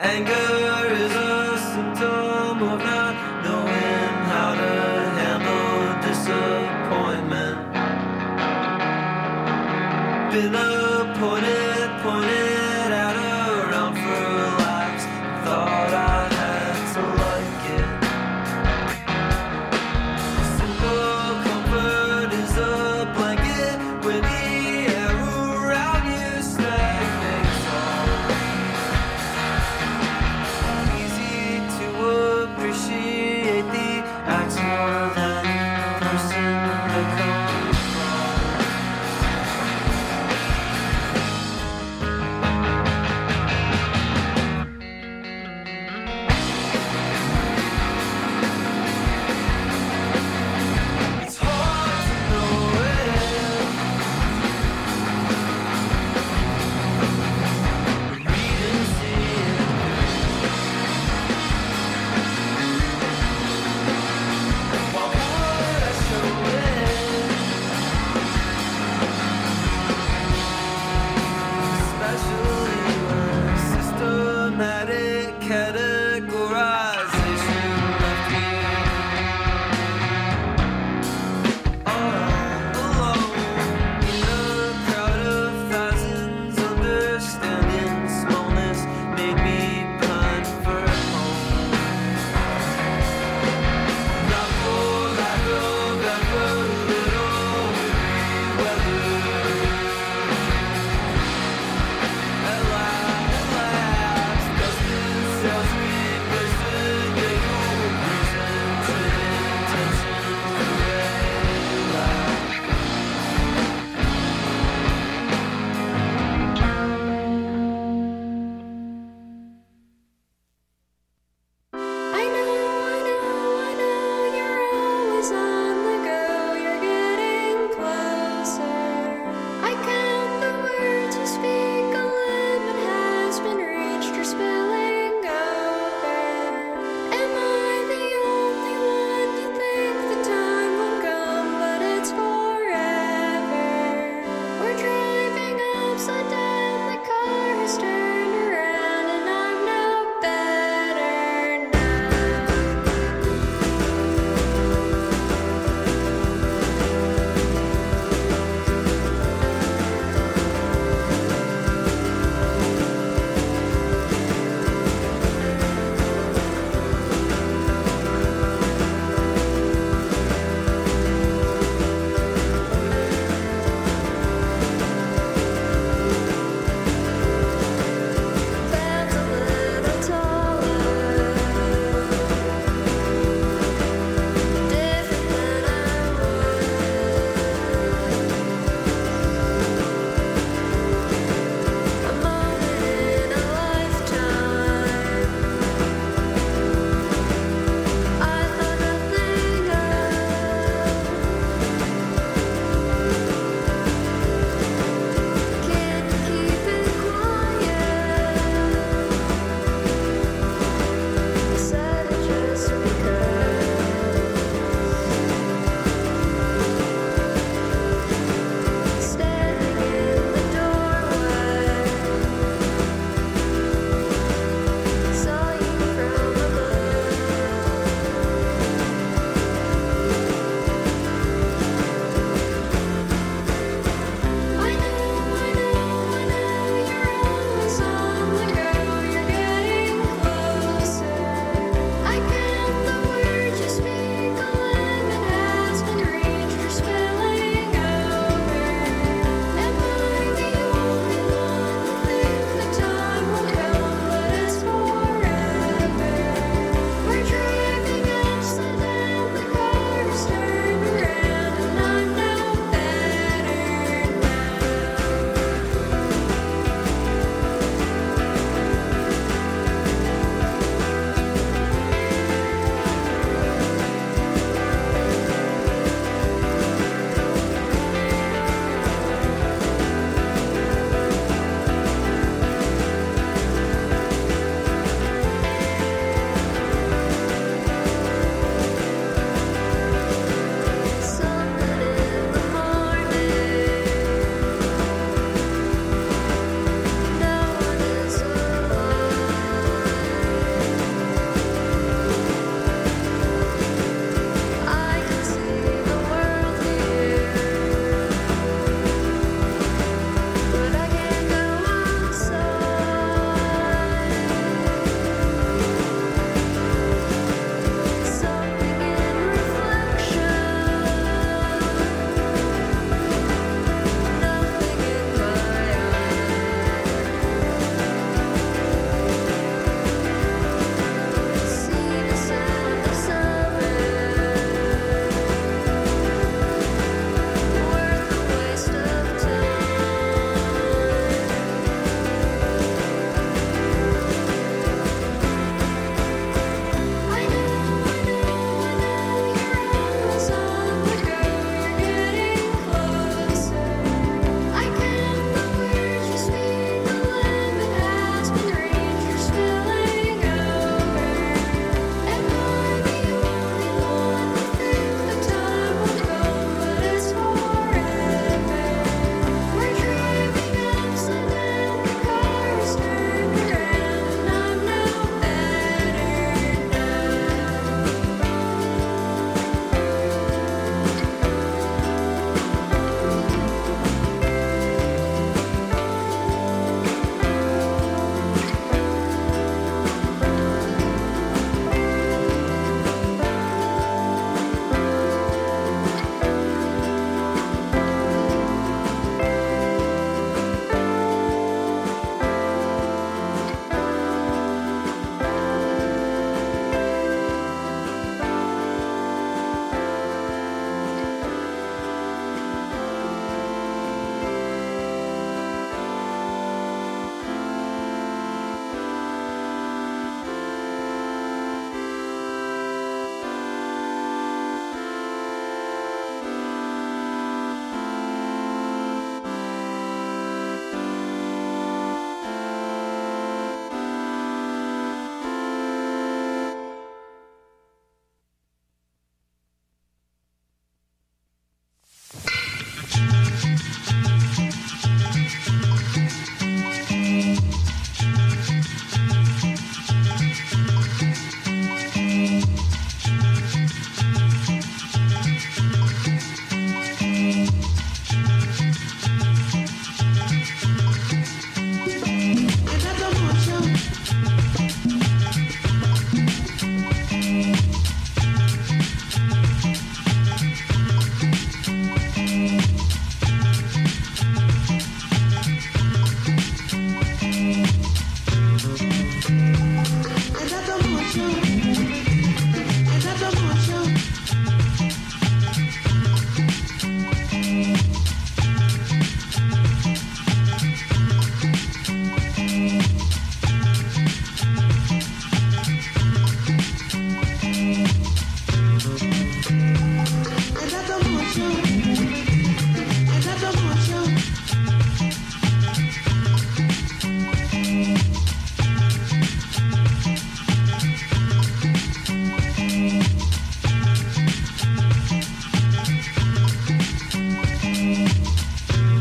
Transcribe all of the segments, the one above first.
Anger is a symptom of not knowing how to handle disappointment. Been appointed, pointed at around for laughs. Thought I had to like it. Simple comfort is a blanket when the air around you stagnates. Easy to appreciate the acts more than the person they come from.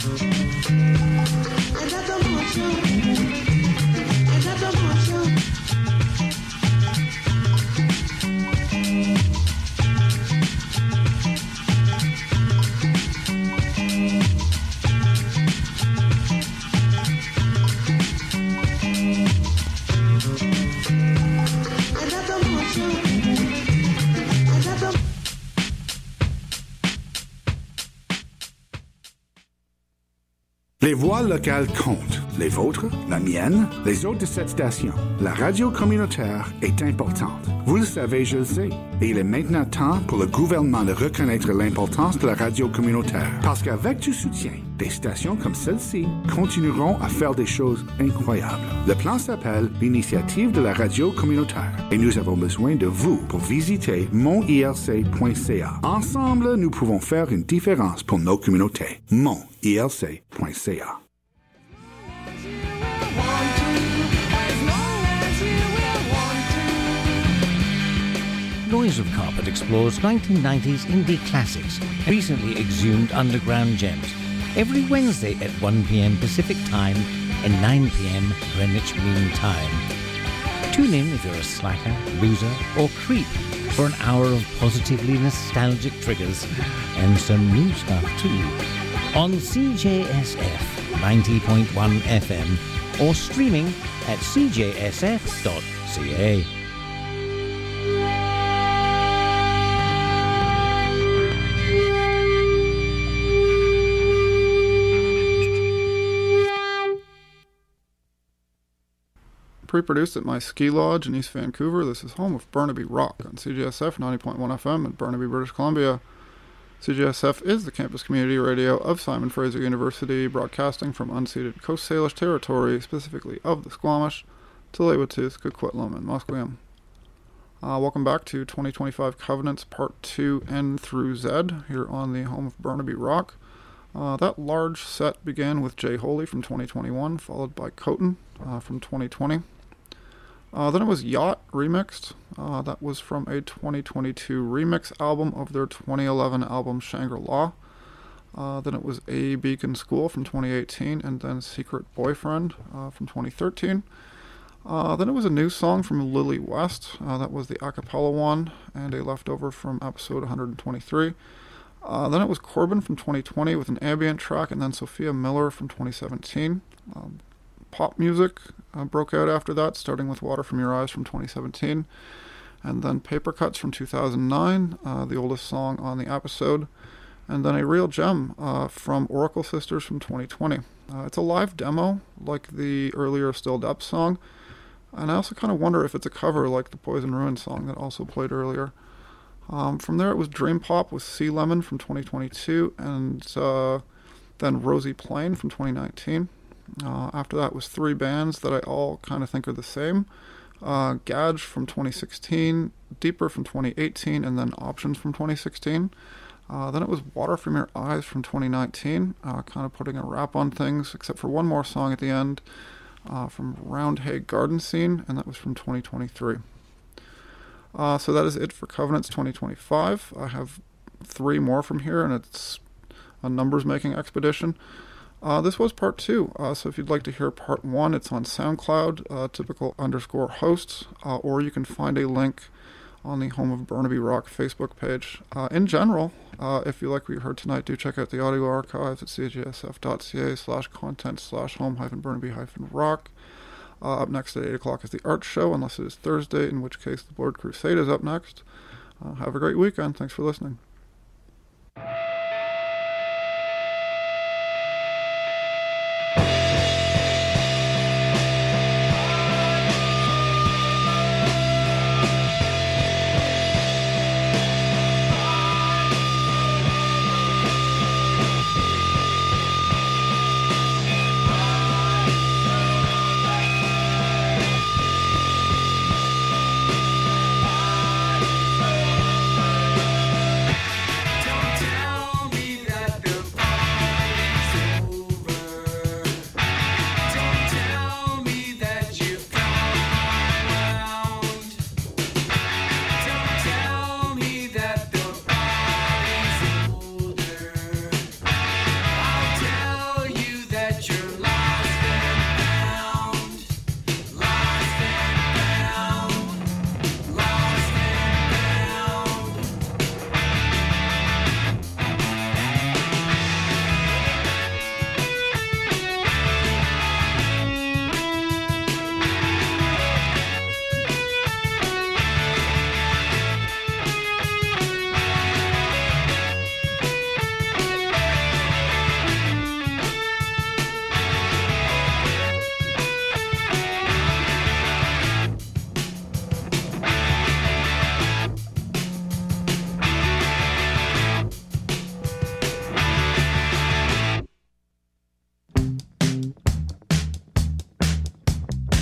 Les voix locales comptent. Les vôtres, la mienne, les autres de cette station. La radio communautaire est importante. Vous le savez, je le sais. Et il est maintenant temps pour le gouvernement de reconnaître l'importance de la radio communautaire. Parce qu'avec du soutien, des stations comme celle-ci continueront à faire des choses incroyables. Le plan s'appelle l'Initiative de la radio communautaire. Et nous avons besoin de vous pour visiter monilc.ca. Ensemble, nous pouvons faire une différence pour nos communautés. monilc.ca. Noise of Carpet explores 1990s indie classics, recently exhumed underground gems, every Wednesday at 1 p.m. Pacific Time and 9 p.m. Greenwich Mean Time. Tune in if you're a slacker, loser, or creep for an hour of positively nostalgic triggers and some new stuff too on CJSF 90.1 FM or streaming at cjsf.ca. Pre-produced at my ski lodge in East Vancouver, this is home of Burnaby Rock on CJSF 90.1 FM in Burnaby, British Columbia. CJSF is the campus community radio of Simon Fraser University, broadcasting from unceded Coast Salish territory, specifically of the Squamish, Tsleil-Waututh, Coquitlam, and Musqueam. Welcome back to 2025 Covenants Part 2 N through Z, here on the home of Burnaby Rock. That large set began with Jay Holy from 2021, followed by Coton from 2020. Then it was Yacht remixed. That was from a 2022 remix album of their 2011 album Shangri-La. Then it was A Beacon School from 2018, and then Secret Boyfriend from 2013. Then it was a new song from Lily West. That was the a cappella one, and a leftover from episode 123. Then it was Corbin from 2020 with an ambient track, and then Sophia Miller from 2017. Pop music broke out after that, starting with Water From Your Eyes from 2017, and then Paper Cuts from 2009, the oldest song on the episode, and then a real gem from Oracle Sisters from 2020. It's a live demo, like the earlier Still Depths song, and I also kind of wonder if it's a cover like the Poison Ruin song that also played earlier. From there it was Dream Pop with Sea Lemon from 2022, and then Rosie Plain from 2019. After that was three bands that I all kind of think are the same. Gadge from 2016, Deeper from 2018, and then Options from 2016. Then it was Water From Your Eyes from 2019, kind of putting a wrap on things, except for one more song at the end from Roundhay Garden Scene, and that was from 2023. So that is it for Covenants 2025. I have three more from here, and it's a numbers-making expedition. This was part 2, so if you'd like to hear part 1, it's on SoundCloud, typical_hosts, or you can find a link on the Home of Burnaby Rock Facebook page. In general, if you like what you heard tonight, do check out the audio archives at cjsf.ca/content/home-burnaby-rock. Up next at 8 o'clock is the art show, unless it is Thursday, in which case the Blood Crusade is up next. Have a great weekend. Thanks for listening.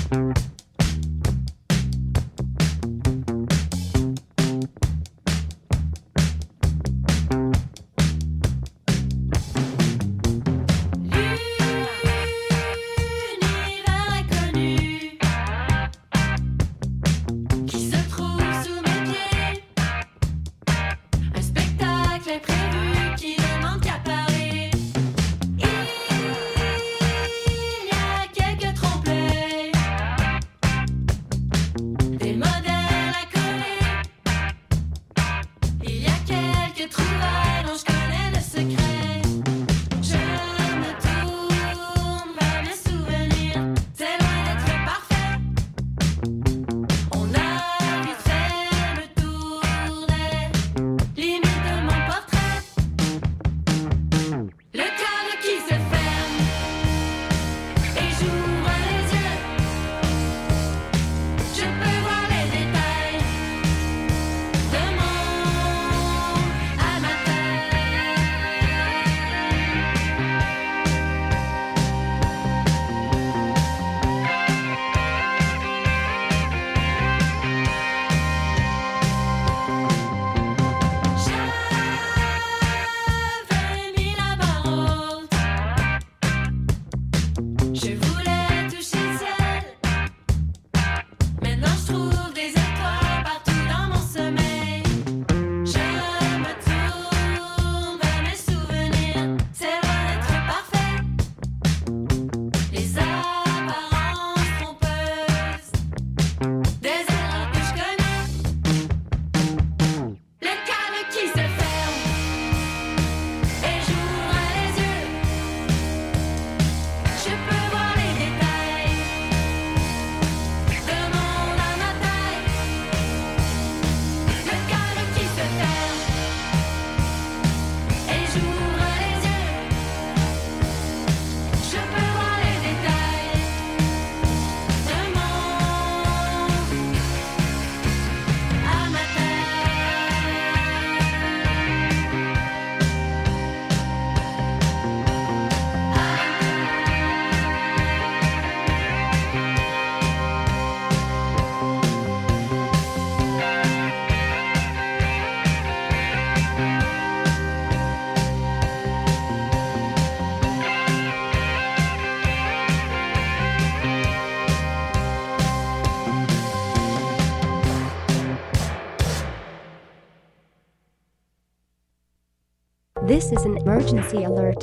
This is an emergency alert.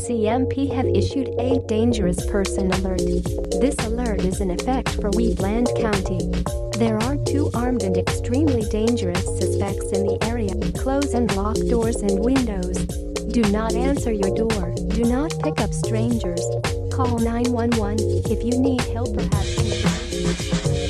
CMP have issued a dangerous person alert. This alert is in effect for Wheatland County. There are 2 armed and extremely dangerous suspects in the area. Close and lock doors and windows. Do not answer your door. Do not pick up strangers. Call 911 if you need help or have